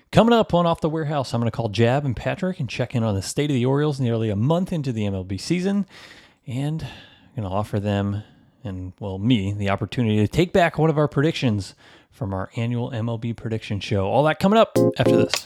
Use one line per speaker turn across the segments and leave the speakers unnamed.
Coming up on Off the Warehouse, I'm going to call Jab and Patrick and check in on the state of the Orioles nearly a month into the MLB season. And I'm going to offer them and, well, me, the opportunity to take back one of our predictions from our annual MLB prediction show. All that coming up after this.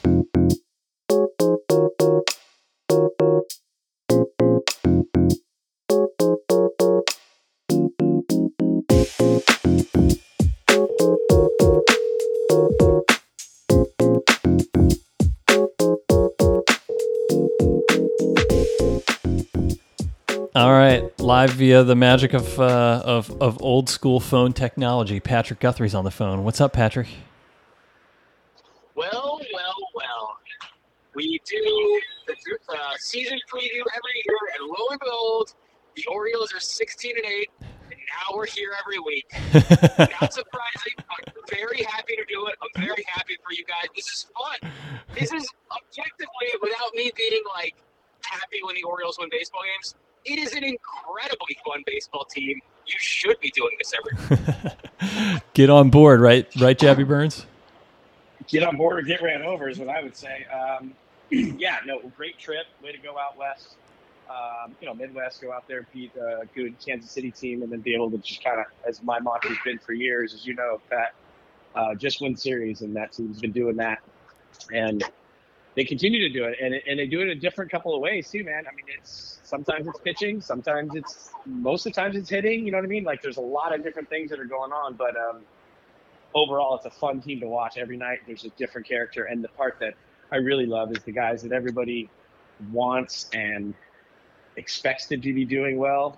All right, live via the magic of old school phone technology. Patrick Guthrie's on the phone. What's up, Patrick?
Well. We do the season preview every year, and lo and behold, the Orioles are 16-8, and now we're here every week. Not surprising. I'm very happy to do it. I'm very happy for you guys. This is fun. This is objectively, without me being like happy when the Orioles win baseball games, it is an incredibly fun baseball team. You should be doing this every week.
Get on board, right, Jabby Burns?
Get on board or get ran over is what I would say. Great trip. Way to go out west. Midwest, go out there, beat a good Kansas City team, and then be able to just kind of, as my mantra's been for years, as you know, Pat, just win series, and that team's been doing that. And they continue to do it, and they do it in a different couple of ways too, man. I mean, sometimes it's pitching, most of the times it's hitting, you know what I mean? Like, there's a lot of different things that are going on, but overall, it's a fun team to watch every night. There's a different character, and the part that I really love is the guys that everybody wants and expects to be doing well.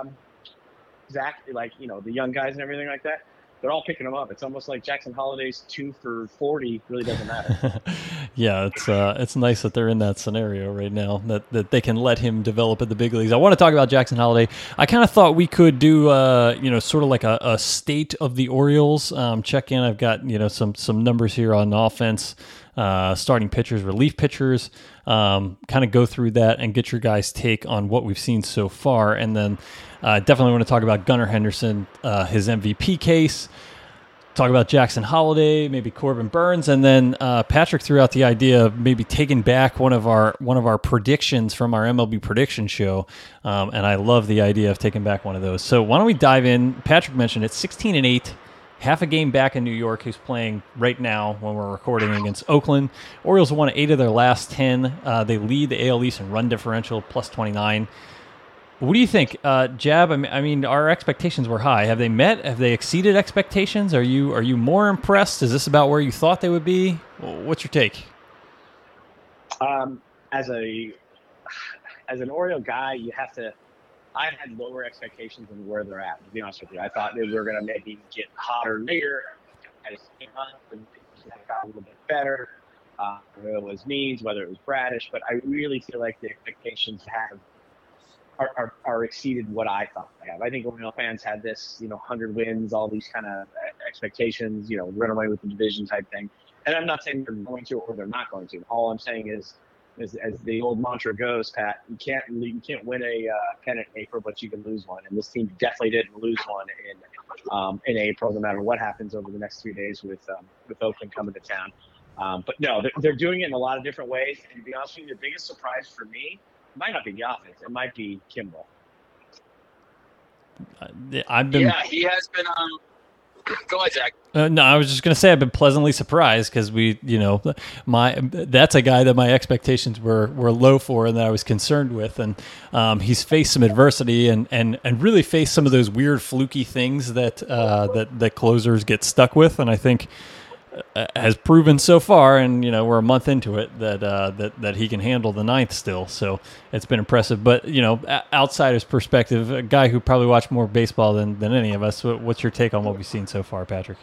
Zach, the young guys and everything like that, they're all picking them up. It's almost like Jackson Holliday's 2 for 40 really doesn't matter.
Yeah, it's nice that they're in that scenario right now, that they can let him develop at the big leagues. I want to talk about Jackson Holliday. I kind of thought we could do, sort of like a state of the Orioles check in. I've got, some numbers here on offense, starting pitchers, relief pitchers, kind of go through that and get your guys' take on what we've seen so far. And then definitely want to talk about Gunnar Henderson, his MVP case, talk about Jackson Holliday, maybe Corbin Burns, and then Patrick threw out the idea of maybe taking back one of our predictions from our MLB prediction show, and I love the idea of taking back one of those. So why don't we dive in? Patrick mentioned it, 16-8, half a game back in New York. Who's playing right now when we're recording against Oakland. Orioles won 8 of their last 10. They lead the AL East in run differential, plus 29. What do you think, Jab? I mean, our expectations were high. Have they met? Have they exceeded expectations? Are you more impressed? Is this about where you thought they would be? What's your take?
As an Oriole guy, I had lower expectations than where they're at, to be honest with you. I thought they were going to maybe get hotter later. I just came up and got a little bit better. Whether it was Means, whether it was Bradish, but I really feel like the expectations are exceeded what I thought they have. I think Oriole fans had this, 100 wins, all these kind of expectations, run away with the division type thing. And I'm not saying they're going to or they're not going to. All I'm saying is as the old mantra goes, Pat, you can't win a pennant in April, but you can lose one. And this team definitely didn't lose one in April, no matter what happens over the next 3 days with Oakland coming to town. But no, they're doing it in a lot of different ways. And to be honest with you, the biggest surprise for me might not be the offense. It might be Kimbrel.
He has been. Go ahead, Zach.
No, I was just going to say I've been pleasantly surprised because that's a guy that my expectations were low for and that I was concerned with, and he's faced some adversity and really faced some of those weird fluky things that closers get stuck with, and I think has proven so far, and we're a month into it, that he can handle the ninth still. So it's been impressive. But outsider's perspective, a guy who probably watched more baseball than any of us. What's your take on what we've seen so far, Patrick?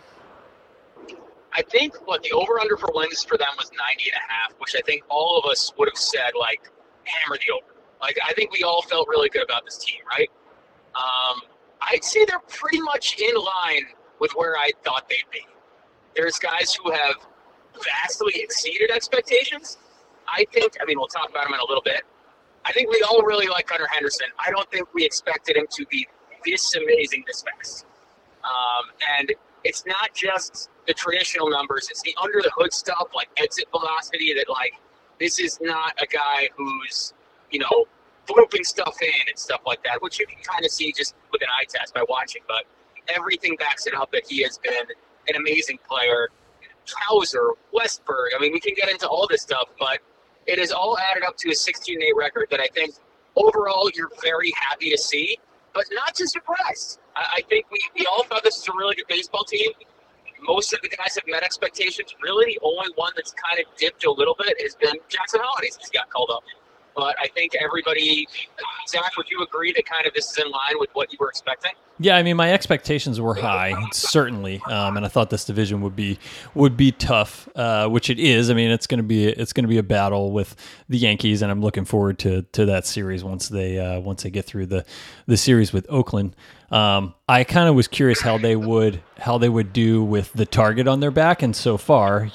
I think the over/under for wins for them was 90.5, which I think all of us would have said hammer the over. I think we all felt really good about this team, right? I'd say they're pretty much in line with where I thought they'd be. There's guys who have vastly exceeded expectations. We'll talk about him in a little bit. I think we all really like Gunnar Henderson. I don't think we expected him to be this amazing this fast. And it's not just the traditional numbers; it's the under the hood stuff, like exit velocity. That like this is not a guy who's looping stuff in and stuff like that, which you can kind of see just with an eye test by watching. But everything backs it up that he has been an amazing player. Hauser, Westberg. I mean, we can get into all this stuff, but it is all added up to a 16-8 record that I think overall you're very happy to see, but not too surprised. I think we all thought this was a really good baseball team. Most of the guys have met expectations. Really, the only one that's kind of dipped a little bit has been Jackson Holliday since he got called up. But I think everybody, Zach, would you agree that kind of this is in line with what you were expecting?
Yeah, I mean, my expectations were high, certainly, and I thought this division would be tough, which it is. I mean, it's going to be a battle with the Yankees, and I'm looking forward to that series once they get through the series with Oakland. I kind of was curious how they would do with the target on their back, and so far,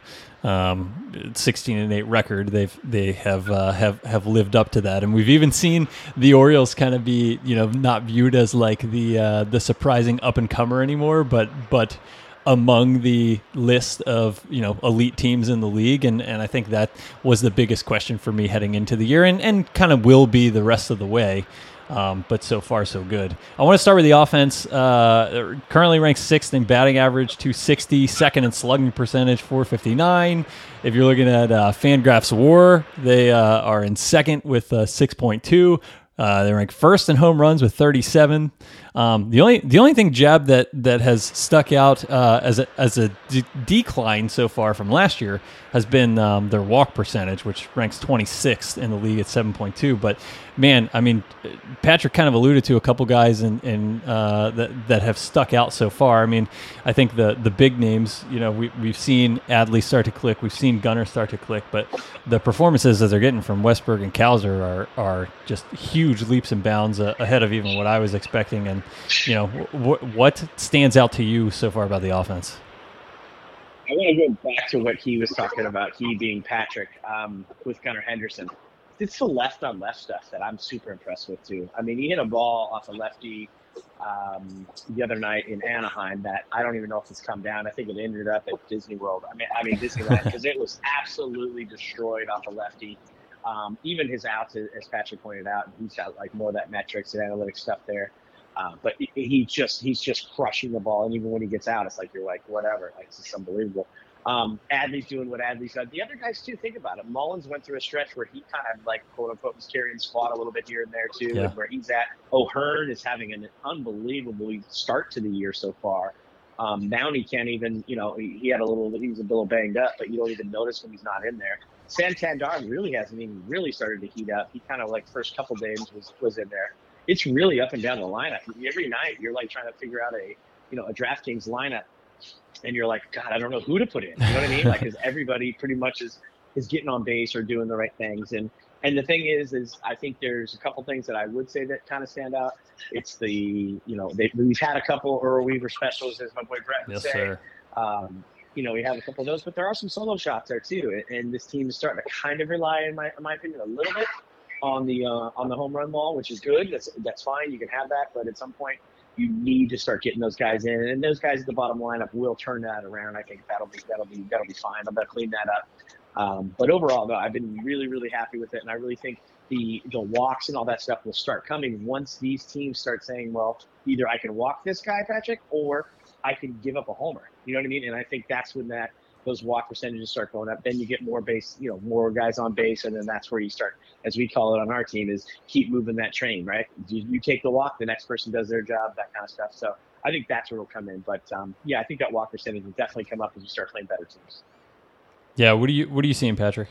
16-8 record. They have lived up to that, and we've even seen the Orioles kind of be not viewed as like the surprising up and comer anymore, but among the list of elite teams in the league, and I think that was the biggest question for me heading into the year, and kind of will be the rest of the way. But so far, so good. I want to start with the offense. Currently ranked 6th in batting average, 260. Second in slugging percentage, 459. If you're looking at Fangraphs WAR, they are in second with 6.2. They rank first in home runs with 37. The only thing, Jab, that has stuck out as a decline so far from last year has been their walk percentage, which ranks 26th in the league at 7.2. But man, I mean, Patrick kind of alluded to a couple guys that have stuck out so far. I mean, I think the big names, we've seen Adley start to click, we've seen Gunnar start to click, but the performances that they're getting from Westberg and Hauser are just huge leaps and bounds ahead of even what I was expecting. And what stands out to you so far about the offense?
I want to go back to what he was talking about, he being Patrick, with Gunnar Henderson. It's the left-on-left stuff that I'm super impressed with, too. I mean, he hit a ball off a lefty the other night in Anaheim that I don't even know if it's come down. I think it ended up at Disney World. I mean Disneyland, because it was absolutely destroyed off a lefty. Even his outs, as Patrick pointed out, he's got like more of that metrics and analytics stuff there. But he's just crushing the ball, and even when he gets out, it's like you're like whatever. Like, it's just unbelievable. Adley's doing what Adley's done. The other guys too, think about it. Mullins went through a stretch where he kind of like quote unquote was carrying the squad a little bit here and there too, and where he's at. O'Hearn is having an unbelievable start to the year so far. Mountie can't even, he was a little banged up, but you don't even notice when he's not in there. Santander really hasn't even really started to heat up. He kind of like first couple days was in there. It's really up and down the lineup. Every night you're like trying to figure out a DraftKings lineup, and you're like, God, I don't know who to put in. You know what I mean? Like, because everybody pretty much is getting on base or doing the right things. And the thing is I think there's a couple things that I would say that kind of stand out. It's we've had a couple Earl Weaver specials, as my boy Brett would say.
Sir.
We have a couple of those, but there are some solo shots there too. And this team is starting to kind of rely, in my opinion, a little bit on the home run ball, which is good. That's fine. You can have that, but at some point you need to start getting those guys in, and those guys at the bottom lineup will turn that around. I think that'll be fine. I'm gonna clean that up. But overall, though, I've been really, really happy with it, and I really think the walks and all that stuff will start coming once these teams start saying, well, either I can walk this guy, Patrick, or I can give up a homer. You know what I mean? And I think that's when those walk percentages start going up. Then you get more base, more guys on base, and then that's where you start, as we call it on our team, is keep moving that train, right? You take the walk, the next person does their job, that kind of stuff. So I think that's where it'll come in. But I think that walk percentage will definitely come up as you start playing better teams.
Yeah, what are you seeing, Patrick?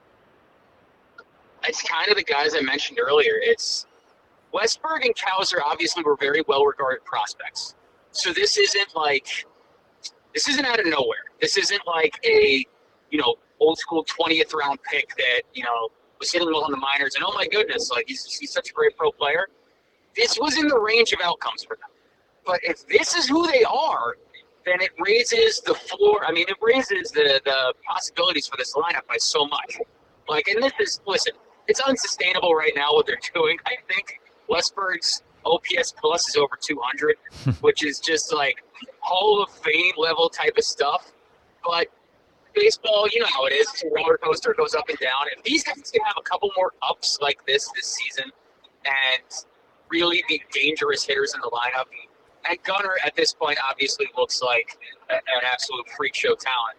It's kind of the guys I mentioned earlier. It's Westberg and Hauser obviously were very well-regarded prospects. So this isn't out of nowhere. This isn't like a, old school 20th round pick that, was hitting well in the minors and oh my goodness, like he's such a great pro player. This was in the range of outcomes for them. But if this is who they are, then it raises the floor. I mean, it raises the possibilities for this lineup by so much. Like, and listen, it's unsustainable right now what they're doing. I think Westberg's OPS plus is over 200, which is just like Hall of Fame level type of stuff, but baseball, you know how it is. It's a roller coaster, goes up and down. If these guys can have a couple more ups like this season and really be dangerous hitters in the lineup, and Gunnar at this point obviously looks like an absolute freak show talent.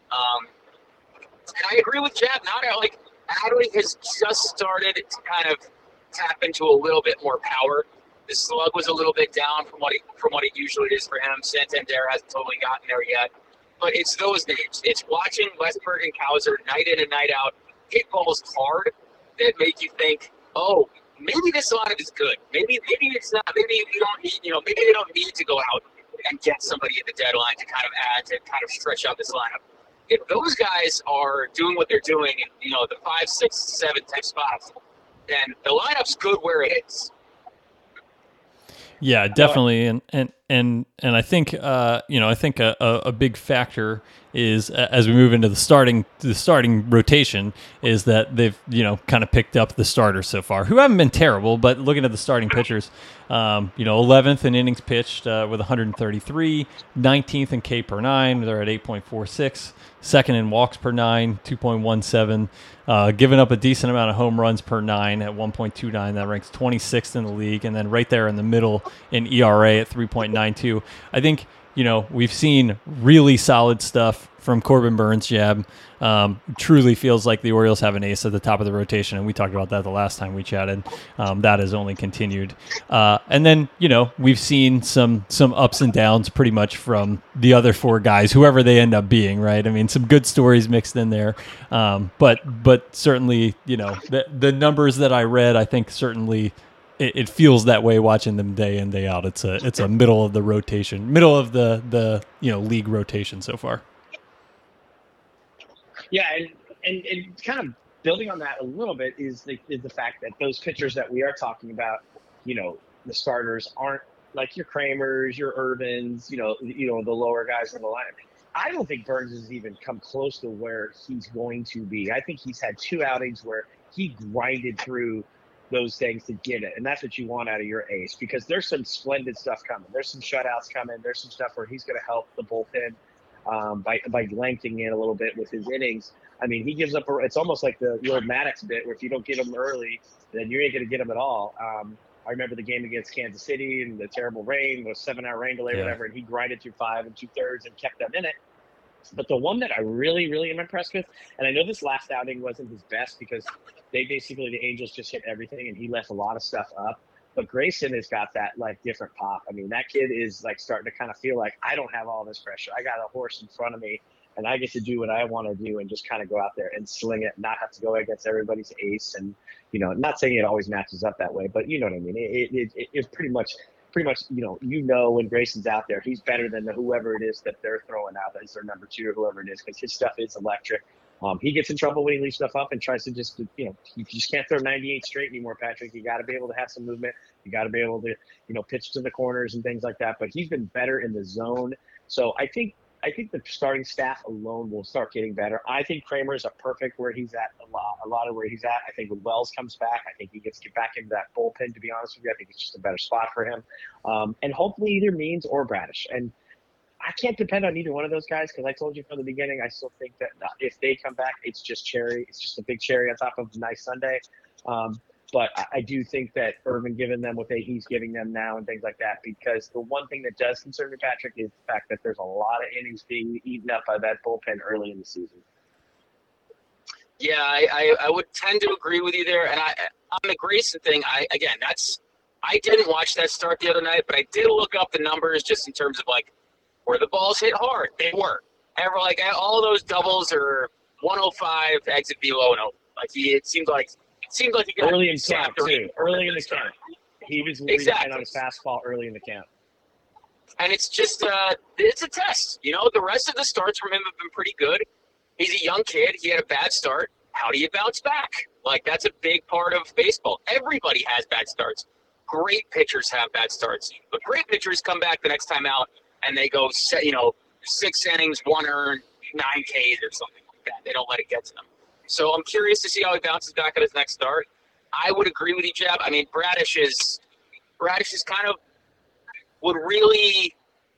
And I agree with Jab. Adley has just started to kind of tap into a little bit more power. The slug was a little bit down from what it usually is for him. Santander hasn't totally gotten there yet. But it's those names. It's watching Westberg and Cowser night in and night out hit balls hard that make you think, oh, maybe this lineup is good. Maybe it's not. Maybe you don't need. Maybe they don't need to go out and get somebody at the deadline to kind of add to kind of stretch out this lineup. If those guys are doing what they're doing in the 5, 6, 7, 10 spots, then the lineup's good where it is.
Yeah, definitely, and I think I think a big factor is as we move into the starting rotation is that they've kind of picked up the starters so far who haven't been terrible, but looking at the starting pitchers, 11th in innings pitched with 133, 19th in K per 9, they're at 8.46, second in walks per 9, 2.17, giving up a decent amount of home runs per 9 at 1.29. That ranks 26th in the league, and then right there in the middle in ERA at 3.92. I think we've seen really solid stuff from Corbin Burns. Jab truly feels like the Orioles have an ace at the top of the rotation, and we talked about that the last time we chatted. That has only continued, and then we've seen some ups and downs pretty much from the other four guys, whoever they end up being. Right? I mean, some good stories mixed in there, but certainly the numbers that I read, I think certainly. It feels that way watching them day in, day out. It's a middle of the rotation, middle of the league rotation so far.
Yeah, and kind of building on that a little bit is the fact that those pitchers that we are talking about, the starters aren't like your Kramers, your Irvins, the lower guys in the lineup. I don't think Burns has even come close to where he's going to be. I think he's had 2 outings where he grinded through those things to get it, and that's what you want out of your ace, because there's some splendid stuff coming. There's some shutouts coming. There's some stuff where he's going to help the bullpen by lengthening it a little bit with his innings. I mean, he gives up. It's almost like the old Maddox bit, where if you don't get him early, then you ain't going to get him at all. I remember the game against Kansas City and the terrible rain, the 7-hour rain delay, whatever, and he grinded through 5 2/3 and kept them in it. But the one that I really, really am impressed with, and I know this last outing wasn't his best because the Angels just hit everything and he left a lot of stuff up. But Grayson has got that different pop. I mean, that kid is starting to kind of feel like, I don't have all this pressure. I got a horse in front of me and I get to do what I want to do and just kind of go out there and sling it, not have to go against everybody's ace. And, not saying it always matches up that way, but you know what I mean? It's pretty much, when Grayson's out there, he's better than whoever it is that they're throwing out as their number 2 or whoever it is, because his stuff is electric. He gets in trouble when he leaves stuff up and tries to just, you just can't throw 98 straight anymore, Patrick. You got to be able to have some movement. You got to be able to, pitch to the corners and things like that. But he's been better in the zone. So I think the starting staff alone will start getting better. I think Kramer's perfect where he's at, a lot of where he's at. I think when Wells comes back, I think he gets to get back into that bullpen, to be honest with you. I think it's just a better spot for him. And hopefully either Means or Bradish. And I can't depend on either one of those guys, because I told you from the beginning, I still think that if they come back, it's just cherry. It's just a big cherry on top of a nice Sunday. But I do think that Irvin giving them what he's giving them now and things like that, because the one thing that does concern me, Patrick, is the fact that there's a lot of innings being eaten up by that bullpen early in the season.
Yeah, I would tend to agree with you there. And on the Grayson thing, I didn't watch that start the other night, but I did look up the numbers just in terms of where the balls hit hard. They were. All those doubles are 105 exit velo, and it seemed like he got
early in camp too. Early in the camp, he was exactly on his fastball early in the camp.
And it's just it's a test. The rest of the starts from him have been pretty good. He's a young kid. He had a bad start. How do you bounce back? That's a big part of baseball. Everybody has bad starts. Great pitchers have bad starts, but great pitchers come back the next time out and they go, 6 innings, 1 earned, 9 Ks or something like that. They don't let it get to them. So I'm curious to see how he bounces back at his next start. I would agree with you, Jeb. I mean, Bradish is kind of would really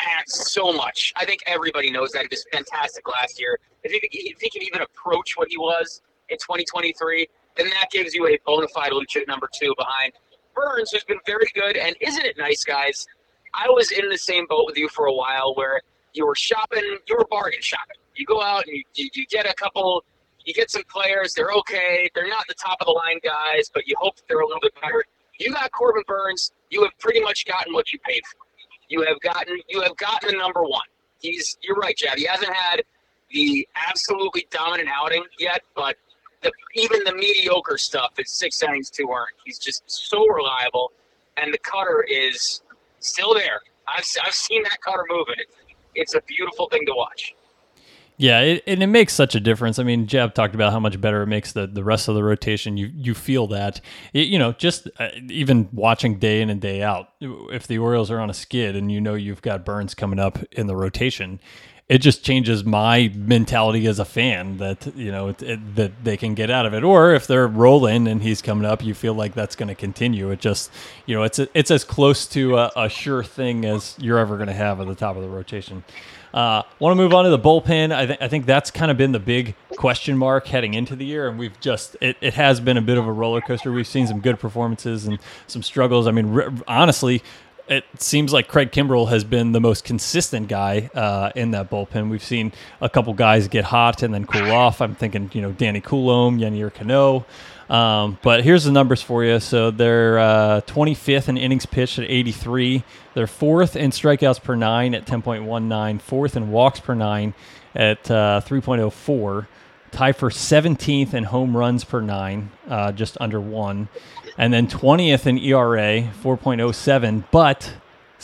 So much. I think everybody knows that he was fantastic last year. If he can even approach what he was in 2023, then that gives you a bona fide legit number 2 behind Burns, who's been very good. And isn't it nice, guys? I was in the same boat with you for a while where you were shopping, you were bargain shopping. You go out and you get a couple, you get some players, they're okay. They're not the top of the line guys, but you hope they're a little bit better. You got Corbin Burns, you have pretty much gotten what you paid for. You have gotten the number 1. You're right, Jab. He hasn't had the absolutely dominant outing yet, but even the mediocre stuff is 6 innings, 2 earned. He's just so reliable, and the cutter is still there. I've seen that cutter moving. It's a beautiful thing to watch.
Yeah, it makes such a difference. I mean, Jab talked about how much better it makes the rest of the rotation. You feel that. Just even watching day in and day out, if the Orioles are on a skid and you've got Burns coming up in the rotation, it just changes my mentality as a fan that that they can get out of it. Or if they're rolling and he's coming up, you feel like that's going to continue. It just it's as close to a sure thing as you're ever going to have at the top of the rotation. Want to move on to the bullpen. I think that's kind of been the big question mark heading into the year, and it has been a bit of a roller coaster. We've seen some good performances and some struggles. I mean, honestly, it seems like Craig Kimbrell has been the most consistent guy in that bullpen. We've seen a couple guys get hot and then cool off. I'm thinking, Danny Coulombe, Yennier Cano. But here's the numbers for you. So they're 25th in innings pitched at 83. They're 4th in strikeouts per 9 at 10.19. 4th in walks per 9 at 3.04. Tied for 17th in home runs per 9, just under 1. And then 20th in ERA, 4.07, but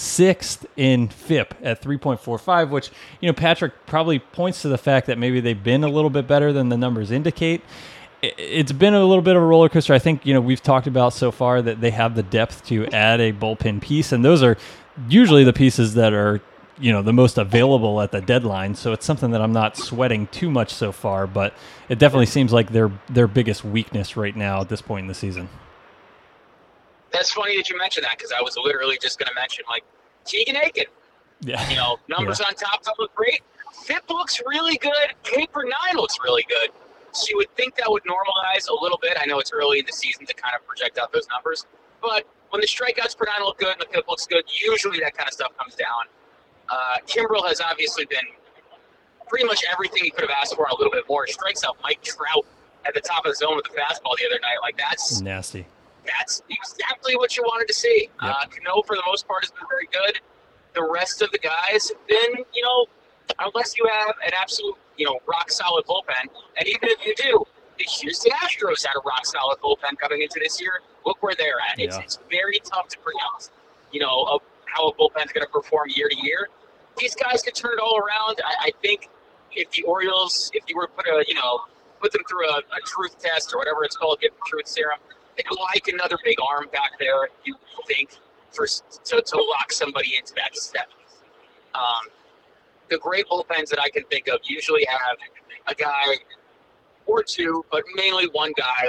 6th in FIP at 3.45, which, Patrick probably points to the fact that maybe they've been a little bit better than the numbers indicate. It's been a little bit of a roller coaster. I think, we've talked about so far that they have the depth to add a bullpen piece, and those are usually the pieces that are, the most available at the deadline. So it's something that I'm not sweating too much so far, but it definitely seems like their biggest weakness right now at this point in the season.
That's funny that you mentioned that, because I was literally just going to mention, Keegan Aiken.
Yeah.
Numbers on top look great. FIP looks really good. Paper 9 looks really good. So you would think that would normalize a little bit. I know it's early in the season to kind of project out those numbers, but when the strikeouts per 9 look good and the FIP looks good, usually that kind of stuff comes down. Kimbrell has obviously been pretty much everything he could have asked for, a little bit more. He strikes out Mike Trout at the top of the zone with the fastball the other night. That's
nasty.
That's exactly what you wanted to see.
Yep.
Cano, for the most part, has been very good. The rest of the guys have been, unless you have an absolute, rock-solid bullpen, and even if you do, the Houston Astros had a rock-solid bullpen coming into this year. Look where they're at.
Yeah.
It's very tough to pronounce, of how a bullpen's going to perform year to year. These guys could turn it all around. I think if the Orioles, if you were to put them through a truth test or whatever it's called, give them truth serum, they'd like another big arm back there, you think, to lock somebody into that step. The great bullpens that I can think of usually have a guy or two, but mainly one guy,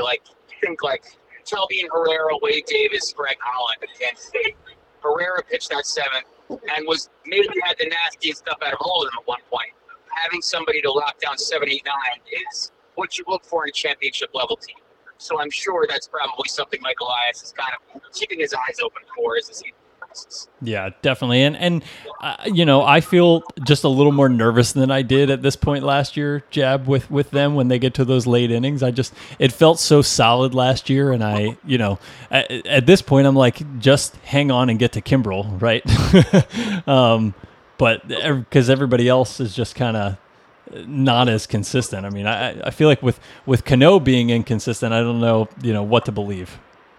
Kelvin Herrera, Wade Davis, Greg Holland at Kansas State. Herrera pitched that 7th and had the nastiest stuff out of all of them at one point. Having somebody to lock down 7, 8, 9 is what you look for in a championship level team. So I'm sure that's probably something Mike Elias is kind of keeping his eyes open for as the season progresses.
Yeah, definitely. And I feel just a little more nervous than I did at this point last year, Jab, with them when they get to those late innings. It felt so solid last year. And at this point, I'm like, just hang on and get to Kimbrell, right? But because everybody else is just kind of not as consistent. I mean, I feel like with Cano being inconsistent, I don't know, what to believe.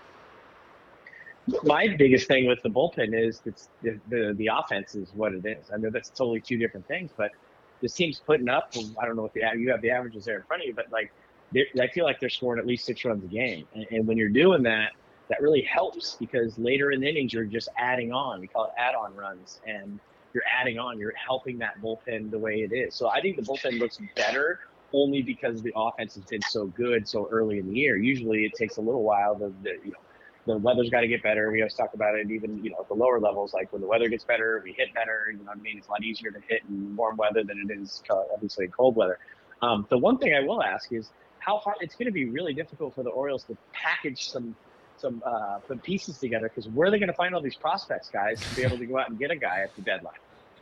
My biggest thing with the bullpen is it's the offense is what it is. I know that's totally two different things, but this team's putting up. I don't know what you have the averages there in front of you, but I feel like they're scoring at least 6 runs a game, and when you're doing that, that really helps because later in the innings you're just adding on. We call it add-on runs, and you're adding on. You're helping that bullpen the way it is. So I think the bullpen looks better only because the offense has been so good so early in the year. Usually it takes a little while to the weather's got to get better. We always talk about it, even, at the lower levels, like when the weather gets better, we hit better. You know what I mean? It's a lot easier to hit in warm weather than it is obviously in cold weather. The one thing I will ask is how hard it's going to be really difficult for the Orioles to package some pieces together, because where are they going to find all these prospects, guys, to be able to go out and get a guy at the deadline?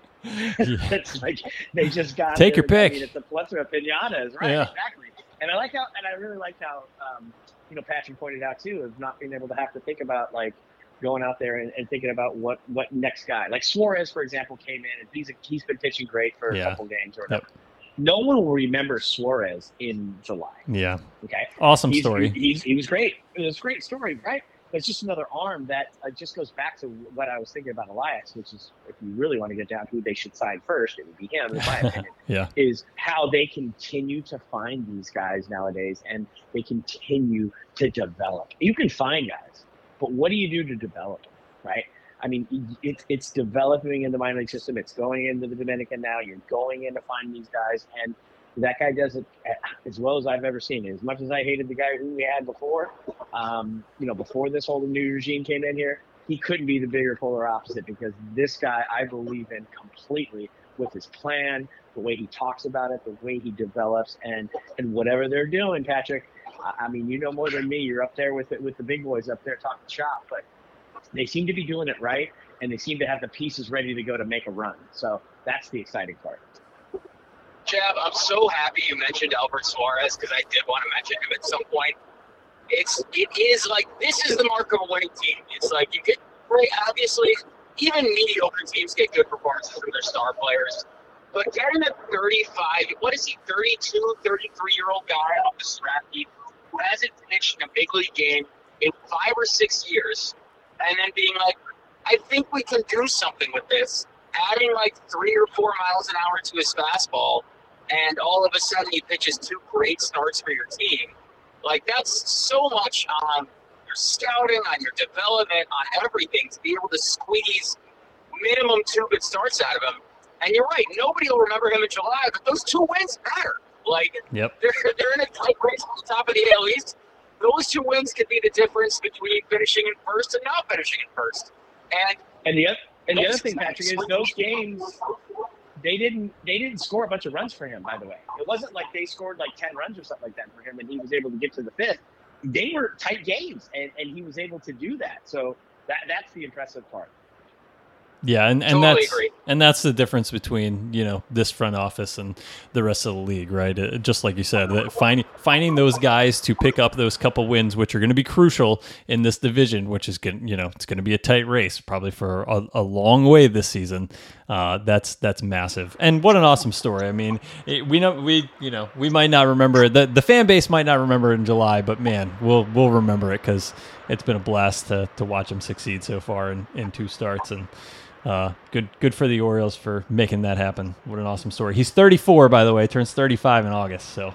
It's like they just got
take your pick.
I mean, it's a plethora of pinatas, right?
Yeah.
Exactly. And I really liked how Patrick pointed out too, of not being able to have to think about like going out there and thinking about what next guy. Like Suarez, for example, came in and he's been pitching great for a couple games or whatever. Yep. No one will remember Suarez in July.
Yeah.
Okay.
Awesome story.
He was great. It was a great story, right? But it's just another arm that just goes back to what I was thinking about Elias, which is, if you really want to get down to who they should sign first, it would be him, in my opinion.
Yeah.
Is how they continue to find these guys nowadays, and they continue to develop. You can find guys, but what do you do to develop them, right? I mean, it's developing in the minor league system. It's going into the Dominican now. You're going in to find these guys, and that guy does it as well as I've ever seen it. As much as I hated the guy who we had before, before this whole new regime came in here, he couldn't be the bigger polar opposite, because this guy I believe in completely, with his plan, the way he talks about it, the way he develops, and whatever they're doing, Patrick. I mean, you know more than me. You're up there with the big boys up there talking shop, but they seem to be doing it right, and they seem to have the pieces ready to go to make a run. So that's the exciting part.
Chab, I'm so happy you mentioned Albert Suarez, because I did want to mention him at some point. It is like, this is the mark of a winning team. It's like you get great, obviously, even mediocre teams get good performances from their star players. But getting a 35, what is he, 32, 33-year-old guy off the scrap heap who hasn't pitched in a big league game in 5 or 6 years, and then being like, I think we can do something with this, adding like 3 or 4 miles an hour to his fastball, and all of a sudden he pitches 2 great starts for your team. Like, that's so much on your scouting, on your development, on everything, to be able to squeeze minimum 2 good starts out of him. And you're right, nobody will remember him in July, but those 2 wins matter. Like,
yep.
they're in a tight race on the top of the AL East. Those 2 wins could be the difference between finishing in first and not finishing in first. And
the other thing, Patrick, is those games, they didn't score a bunch of runs for him, by the way. It wasn't like they scored like 10 runs or something like that for him, and he was able to get to the 5th. They were tight games, and he was able to do that. So that's the impressive part.
Yeah, and
totally agree.
That's the difference between, this front office and the rest of the league, right? Just like you said, that finding those guys to pick up those couple wins, which are going to be crucial in this division, which is it's going to be a tight race probably for a long way this season. That's massive, and what an awesome story. I mean, we might not remember the fan base might not remember it in July, but man, we'll remember it, because it's been a blast to watch him succeed so far in 2 starts. And good for the Orioles for making that happen. What an awesome story. He's 34, by the way, turns 35 in August. So,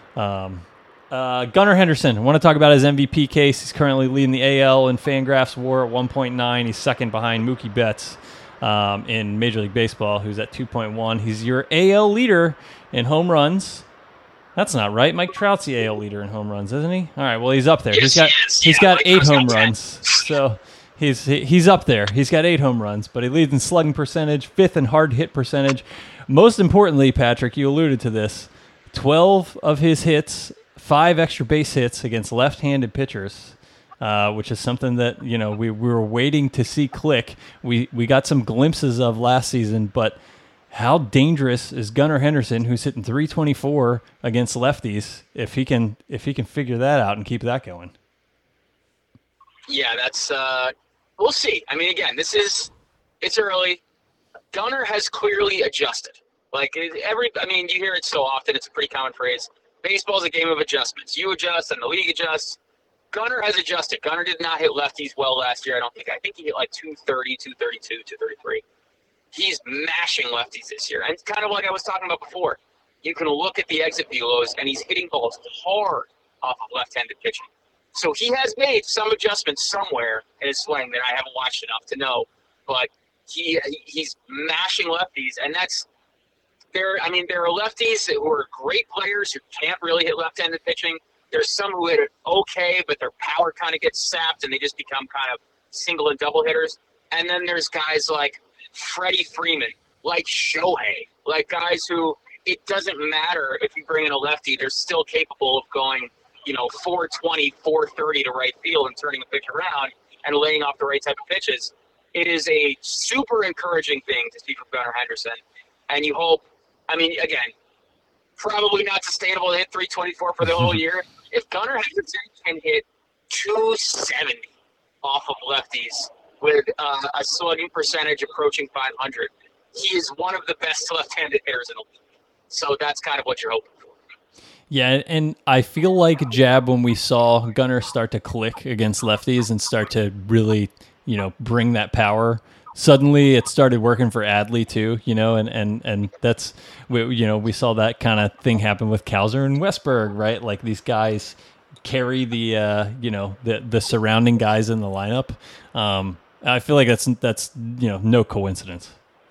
Gunnar Henderson, I want to talk about his MVP case. He's currently leading the AL in Fangraphs WAR at 1.9. He's second behind Mookie Betts in Major League Baseball, who's at 2.1. He's your AL leader in home runs. That's not right. Mike Trout's the AL leader in home runs, isn't he? All right, well, he's up there.
Yes,
he's got 8 home
10.
runs. So he's up there. He's got 8 home runs, but he leads in slugging percentage, 5th in hard hit percentage. Most importantly, Patrick, you alluded to this, 12 of his hits, 5 extra base hits against left-handed pitchers, which is something that we were waiting to see click. We got some glimpses of last season, but how dangerous is Gunnar Henderson, who's hitting .324 against lefties, if he can figure that out and keep that going?
Yeah, that's we'll see. I mean, again, it's early. Gunnar has clearly adjusted. You hear it so often. It's a pretty common phrase. Baseball's a game of adjustments. You adjust and the league adjusts. Gunnar has adjusted. Gunnar did not hit lefties well last year. I think he hit like 230, 232, 233. He's mashing lefties this year. And it's kind of like I was talking about before. You can look at the exit velos, and he's hitting balls hard off of left-handed pitching. So he has made some adjustments somewhere in his swing that I haven't watched enough to know. But he's mashing lefties, and there are lefties who are great players who can't really hit left-handed pitching. There's some who hit it okay, but their power kind of gets sapped and they just become kind of single and double hitters. And then there's guys like Freddie Freeman, like Shohei, like guys who it doesn't matter if you bring in a lefty, they're still capable of going, 420, 430 to right field and turning the pitch around and laying off the right type of pitches. It is a super encouraging thing to see from Gunnar Henderson. And you hope, again, probably not sustainable to hit 324 for the whole year. If Gunnar Henderson can hit 270 off of lefties with a slugging percentage approaching 500, he is one of the best left-handed hitters in the league. So that's kind of what you're hoping for.
Yeah, and I feel like Jab, when we saw Gunnar start to click against lefties and start to really, bring that power, suddenly it started working for Adley too, and that's, we saw that kind of thing happen with Cowser and Westberg, right? Like these guys carry the surrounding guys in the lineup. I feel like that's no coincidence.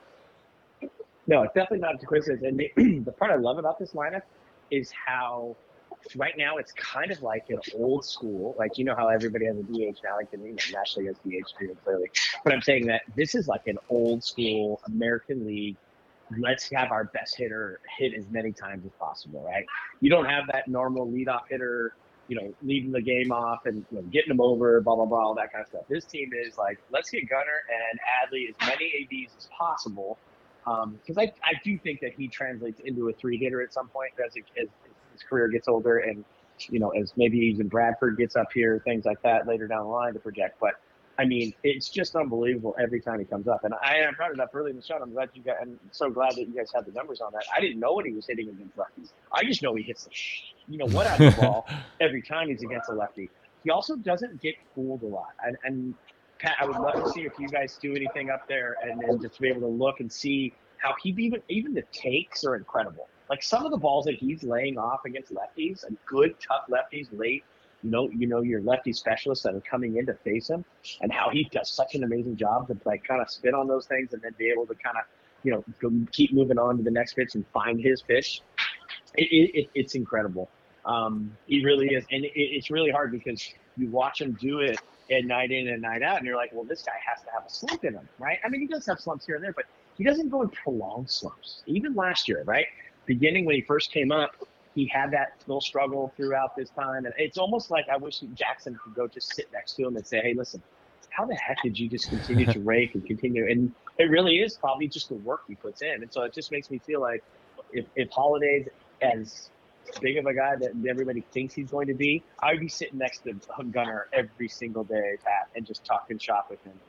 No, it's definitely not a coincidence. And the part I love about this lineup is how right now it's kind of like an old school, like how everybody has a DH now, like the National has DH too, clearly. But I'm saying that this is like an old school American League. Let's have our best hitter hit as many times as possible, right? You don't have that normal leadoff hitter, leading the game off and getting them over, blah, blah, blah, all that kind of stuff. This team is like, let's get Gunnar and Adley as many ABs as possible. Because I do think that he translates into a 3-hitter at some point as his career gets older and, as maybe even Bradford gets up here, things like that later down the line to project. But, it's just unbelievable every time he comes up. And I brought it up early in the show. I'm so glad that you guys had the numbers on that. I didn't know what he was hitting against lefties. I just know he hits what out of the ball every time he's against a lefty. He also doesn't get fooled a lot. And Pat, I would love to see if you guys do anything up there and then just be able to look and see how he even the takes are incredible. Like some of the balls that he's laying off against lefties, and good tough lefties late, your lefty specialists that are coming in to face him, and how he does such an amazing job to like kind of spin on those things and then be able to kind of keep moving on to the next pitch and find his pitch. It's incredible. He really is, and it's really hard because you watch him do it and night in and night out, and you're like, well, this guy has to have a slump in him, right? He does have slumps here and there, but he doesn't go in prolonged slumps. Even last year, right? Beginning when he first came up, he had that little struggle throughout this time, and it's almost like I wish Jackson could go just sit next to him and say, hey, listen, how the heck did you just continue to rake and continue? And it really is probably just the work he puts in. And so it just makes me feel like if Holiday's as big of a guy that everybody thinks he's going to be, I would be sitting next to Gunnar every single day, Pat, and just talking shop with him.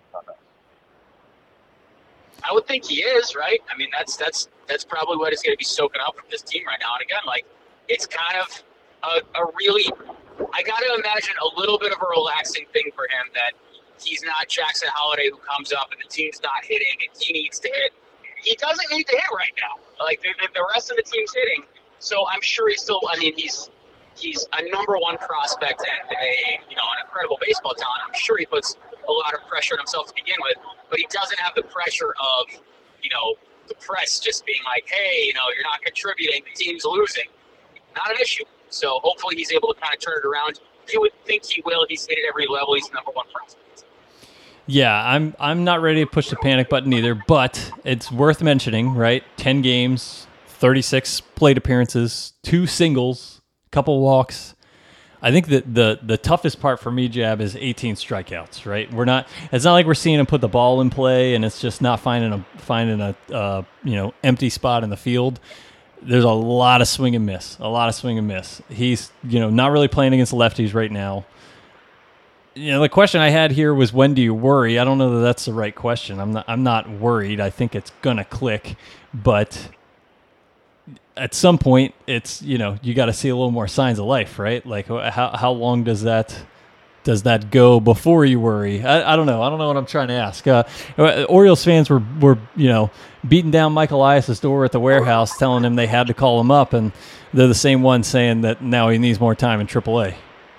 I would think he is, right? That's probably what is going to be soaking up from this team right now. And again, like, it's kind of a really, I got to imagine a little bit of a relaxing thing for him that he's not Jackson Holiday who comes up and the team's not hitting and he needs to hit. He doesn't need to hit right now. Like the rest of the team's hitting. So I'm sure he's still, he's a number one prospect and an incredible baseball talent. I'm sure he puts a lot of pressure on himself to begin with, but he doesn't have the pressure of, the press just being like, hey, you're not contributing, the team's losing. Not an issue. So hopefully he's able to kind of turn it around. You would think he will. He's hit at every level. He's the number one prospect.
Yeah, I'm not ready to push the panic button either, but it's worth mentioning, right? 10 games, 36 plate appearances, 2 singles, couple walks. I think that the toughest part for me, Jab, is 18 strikeouts, right? It's not like we're seeing him put the ball in play and it's just not finding a empty spot in the field. There's a lot of swing and miss. He's, not really playing against lefties right now. The question I had here was, when do you worry? I don't know that that's the right question. I'm not worried. I think it's going to click, but at some point it's, you got to see a little more signs of life, right? Like how long does that go before you worry? I don't know. I don't know what I'm trying to ask. Orioles fans were beating down Mike Elias' door at the warehouse, telling him they had to call him up, and they're the same ones saying that now he needs more time in AAA.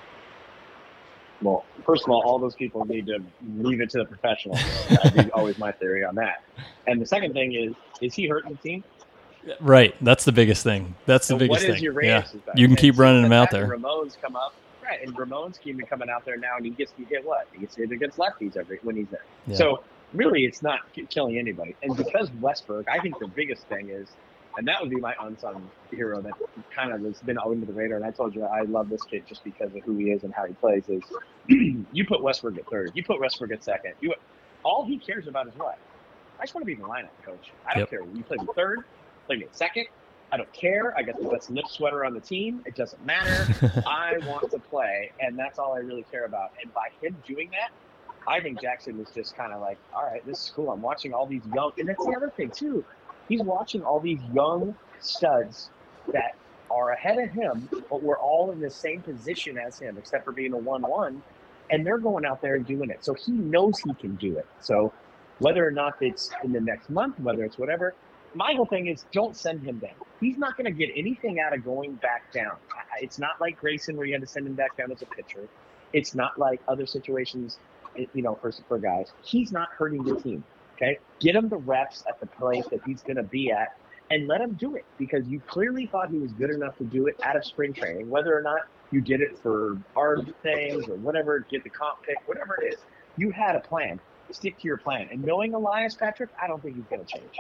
Well, first of all those people need to leave it to the professionals. That's always my theory on that. And the second thing is he hurting the team?
Right. That's the biggest thing. That's the
So
biggest
what is
thing.
your
Yeah.
Reyes?
You can keep running him out
And
there.
Ramon's come up. Right, and Ramon's even coming out there now, and he gets to hit what? He gets hit against lefties when he's there.
Yeah.
So really, it's not killing anybody. And because Westberg, I think the biggest thing is, and that would be my unsung hero that kind of has been under the radar. And I told you I love this kid just because of who he is and how he plays. Is you put Westberg at third, you put Westberg at second. All he cares about is what? I just want to be in the lineup, coach. I don't care. You play me third, play me at second. I don't care. I got the best lip sweater on the team. It doesn't matter. I want to play, and that's all I really care about. And by him doing that, I think Jackson was just kind of like, all right, this is cool. I'm watching all these young – and that's the other thing, too. He's watching all these young studs that are ahead of him, but we're all in the same position as him, except for being a 1-1, and they're going out there and doing it. So he knows he can do it. So whether or not it's in the next month, whether it's whatever – my whole thing is don't send him down. He's not going to get anything out of going back down. It's not like Grayson where you had to send him back down as a pitcher. It's not like other situations, for guys. He's not hurting the team, okay? Get him the reps at the place that he's going to be at and let him do it because you clearly thought he was good enough to do it out of spring training, whether or not you did it for our things or whatever, get the comp pick, whatever it is. You had a plan. Stick to your plan. And knowing Elias Patrick, I don't think he's going to change.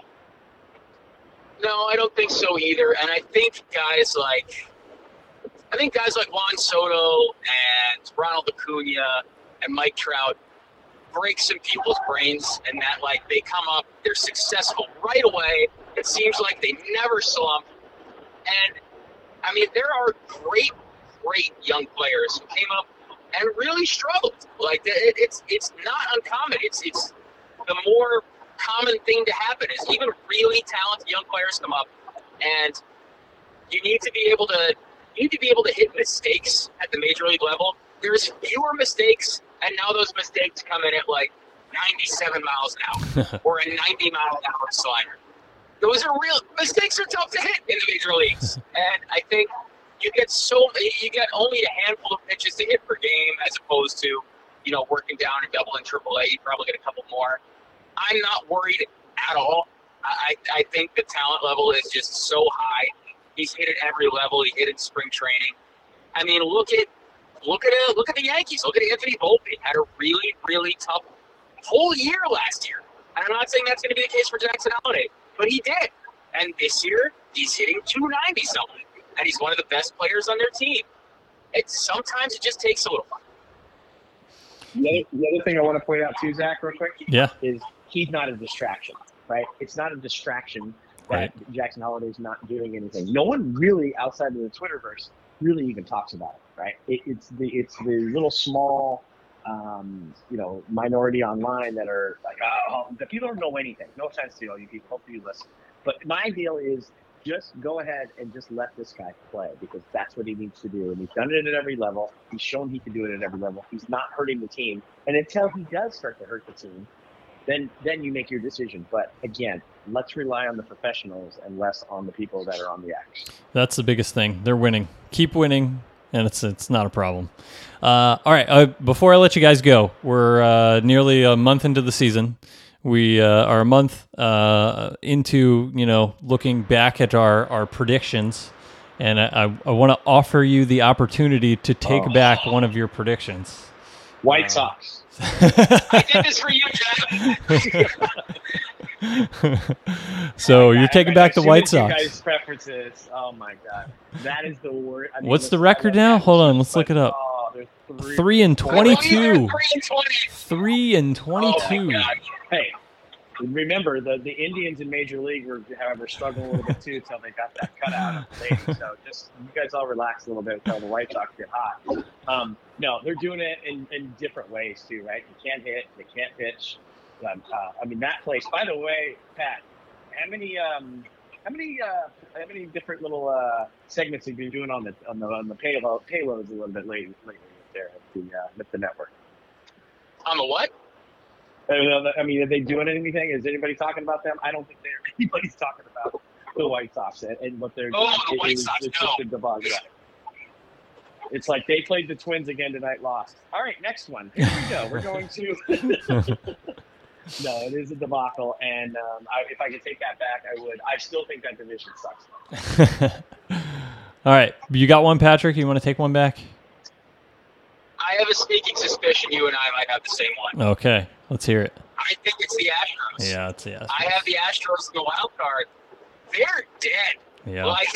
No, I don't think so either. And I think guys like Juan Soto and Ronald Acuna and Mike Trout break some people's brains and that like they come up, they're successful right away. It seems like they never slump. And I mean, there are great young players who came up and really struggled. Like it's not uncommon. It's the more common thing to happen is even really talented young players come up, and you need to be able to hit mistakes at the major league level. There's fewer mistakes, and now those mistakes come in at like 97 miles an hour or a 90 mile an hour slider. Those are real mistakes are tough to hit in the major leagues, and I think you get only a handful of pitches to hit per game as opposed to working down in Double and Triple A. You probably get a couple more. I'm not worried at all. I think the talent level is just so high. He's hit at every level. He hit in spring training. I mean, look at the Yankees. Look at Anthony Volpe. Had a really, really tough whole year last year. And I'm not saying that's going to be the case for Jackson Holliday, but he did. And this year, he's hitting 290 something, and he's one of the best players on their team. Sometimes it just takes a little while.
The other thing I want to point out too, Zach, real quick,
is
he's not a distraction, right? It's not a distraction that Jackson Holliday's not doing anything. No one really outside of the Twitterverse really even talks about it, right? It's the little small, minority online that are like, the people don't know anything. No offense to all you people. Hopefully you listen. But my deal is just go ahead and just let this guy play because that's what he needs to do. And he's done it at every level. He's shown he can do it at every level. He's not hurting the team. And until he does start to hurt the team, then you make your decision. But again, let's rely on the professionals and less on the people that are on the X.
That's the biggest thing. They're winning. Keep winning, and it's not a problem. All right, before I let you guys go, we're nearly a month into the season. We are a month into, looking back at our predictions, and I want to offer you the opportunity to take back one of your predictions.
White Sox.
I did this for you, Jeff.
So you're taking back the White Sox.
You guys' preferences. Oh my God, that is the word. I mean,
what's the record now? Hold on, let's look it up. 3-22. 3-22.
Hey, remember the Indians in Major League were, however, struggling a little bit too until they got that cutout of the lady. So just you guys all relax a little bit until the White Sox get hot. No, they're doing it in different ways too, right? You can't hit, they can't pitch. That place. By the way, Pat, how many different little segments have you been doing on the payloads a little bit lately there at the network?
On the what?
I mean, are they doing anything? Is anybody talking about them? I don't think anybody's talking about the White Sox and what they're doing.
The White Sox, no.
It's like they played the Twins again tonight, lost. All right, next one. Here we go. We're going to No, it is a debacle, and if I could take that back, I would. I still think that division sucks.
All right, you got one, Patrick? You want to take one back?
I have a sneaking suspicion you and I might have the same one.
Okay, let's hear it.
I think it's the Astros.
Yeah, it's the Astros.
I have the Astros in the wild card. They're dead.
Yeah.
Like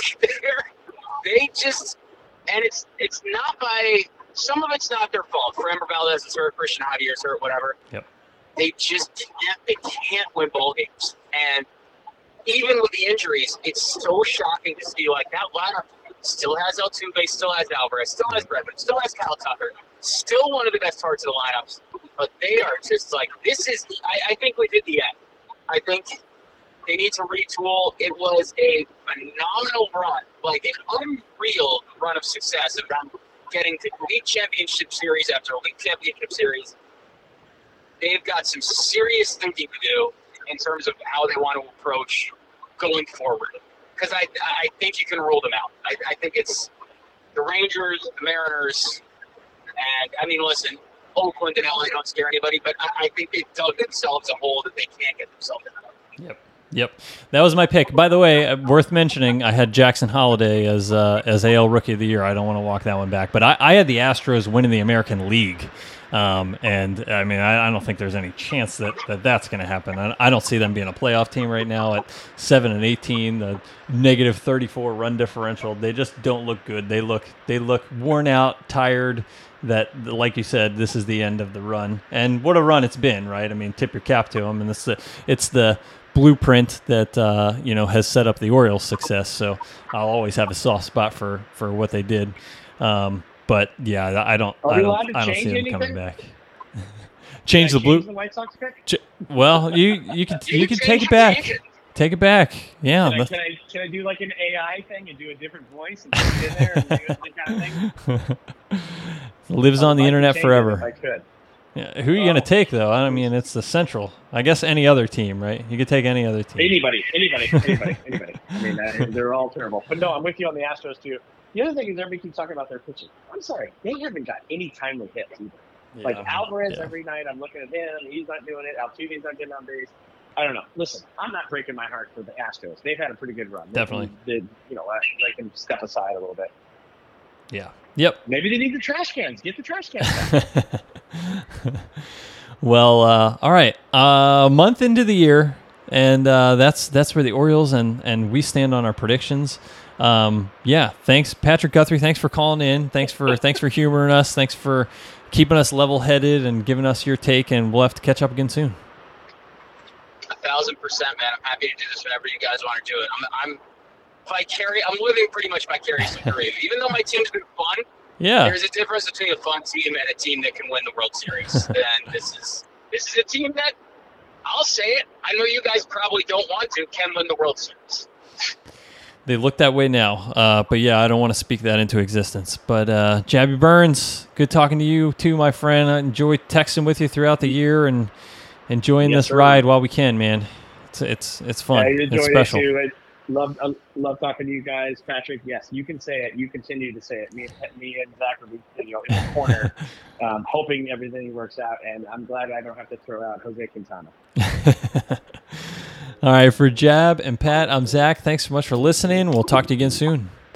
they just, and it's not by some of it's not their fault. Framber Valdez is hurt, Christian Javier is hurt, whatever.
Yep.
They just can't win ball games. And even with the injuries, it's so shocking to see like that lineup still has Altuve, still has Alvarez, still has Bregman, still has Kyle Tucker, still one of the best parts of the lineups. But they are just like, this is, I think we did the end. I think they need to retool. It was a phenomenal run, like an unreal run of success of them getting to league championship series after league championship series. They've got some serious thinking to do in terms of how they want to approach going forward. Because I think you can rule them out. I think it's the Rangers, the Mariners, and I mean, listen, Oakland and LA don't scare anybody, but I think they've dug themselves a hole that they can't get themselves out of.
Yep. That was my pick. By the way, worth mentioning, I had Jackson Holliday as AL Rookie of the Year. I don't want to walk that one back. But I had the Astros winning the American League. And, I mean, I don't think there's any chance that's going to happen. I don't see them being a playoff team right now at 7-18, the negative 34 run differential. They just don't look good. They look worn out, tired. That, like you said, this is the end of the run. And what a run it's been, right? I mean, tip your cap to them. And it's the blueprint that has set up the Orioles' success. So I'll always have a soft spot for what they did. But yeah, I don't see them coming back. Change the blue.
The White Sox pick?
Well, you can take it back. Take it back. Yeah.
Can I do like an AI thing and do a different voice and put it in there and do that kind of thing?
It lives on the internet forever.
If I could.
Yeah, who are you going to take, though? I mean, it's the Central. I guess any other team, right? You could take any other team.
Anybody. I mean, they're all terrible. But no, I'm with you on the Astros, too. The other thing is everybody keeps talking about their pitching. I'm sorry. They haven't got any timely hits either.
Yeah,
like Alvarez, every night I'm looking at him. He's not doing it. Altuve's not getting on base. I don't know. Listen, I'm not breaking my heart for the Astros. They've had a pretty good run.
Definitely.
They can step aside a little bit.
Yeah. Yep.
Maybe they need the trash cans. Get the trash cans back.
Well, all right. A month into the year, and that's where the Orioles and we stand on our predictions. Yeah. Thanks, Patrick Guthrie. Thanks for calling in. Thanks for humoring us. Thanks for keeping us level-headed and giving us your take. And we'll have to catch up again soon.
1,000%, man. I'm happy to do this whenever you guys want to do it. I'm living pretty much vicariously through you. Even though my team's been fun, there's a difference between a fun team and a team that can win the World Series. And this is a team that, I'll say it, I know you guys probably don't want to, can win the World Series.
They look that way now. But yeah, I don't want to speak that into existence. But Jabby Burns, good talking to you too, my friend. I enjoy texting with you throughout the year and enjoying this ride while we can, man. It's fun.
Yeah,
it's special.
It too. I love talking to you guys, Patrick. Yes, you can say it. You continue to say it. Me and Zach will be in the corner, hoping everything works out. And I'm glad I don't have to throw out Jose Quintana.
All right, for Jab and Pat, I'm Zach. Thanks so much for listening. We'll talk to you again soon.